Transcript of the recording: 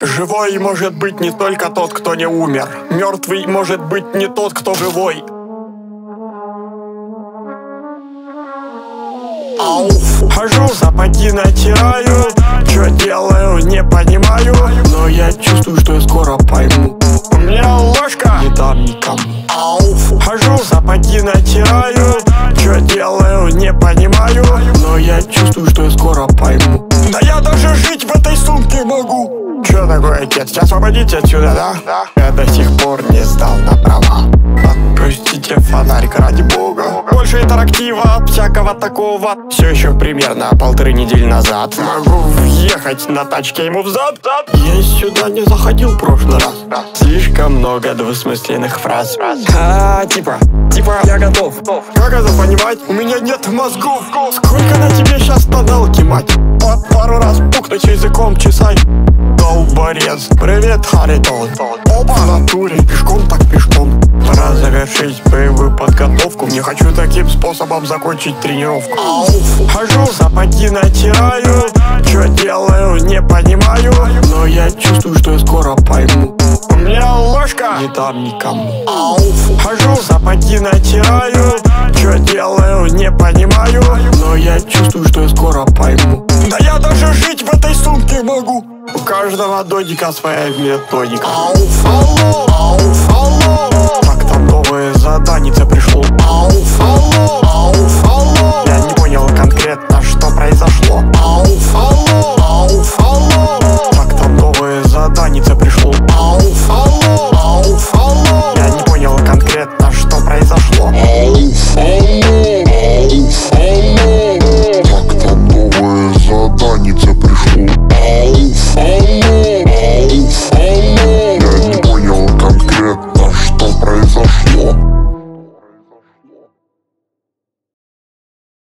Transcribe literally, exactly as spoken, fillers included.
Живой может быть не только тот, кто не умер. Мертвый может быть не тот, кто живой. Ауф. Хожу, сапоги натираю, чё делаю, не понимаю, но я чувствую, что я скоро пойму. У меня ложка, не дам никому. Ауф. Хожу, сапоги натираю, чё делаю, не понимаю, но я чувствую, что я скоро пойму. Да я даже жить в этой сумке могу. Чё такое, отец? Сейчас освободите отсюда, да? Да. Я до сих пор не сдал на права. Отпустите фонарик, ради бога. Больше интерактива, всякого такого. Все еще примерно полторы недели назад. Могу въехать на тачке ему взад. Я сюда не заходил в прошлый раз. Слишком много двусмысленных фраз. А, типа, типа, я готов. Как это понимать? У меня нет мозгов. Сколько на тебе сейчас тоналки, мать? По пару раз пукнуть языком чесай. Долборез, привет, Харитон. Опа, в натуре, пешком так пешком. Пора завершить боевую подготовку. Не хочу таким способом закончить тренировку. Ауф. Хожу, сапоги натираю, чё делаю, не понимаю, но я чувствую, что я скоро пойму. У меня ложка, не дам никому. Ауф. Хожу, сапоги натираю, чё делаю, не понимаю, но я чувствую, что я скоро пойму. Да я даже жить в этой сумке могу. У каждого додика своя методика. Ауф, алло, ауф, алло. Так, там новое заданице пришло. Ауф, алло, ауф, алло. Я не понял конкретно, что произошло. Ауф, алло.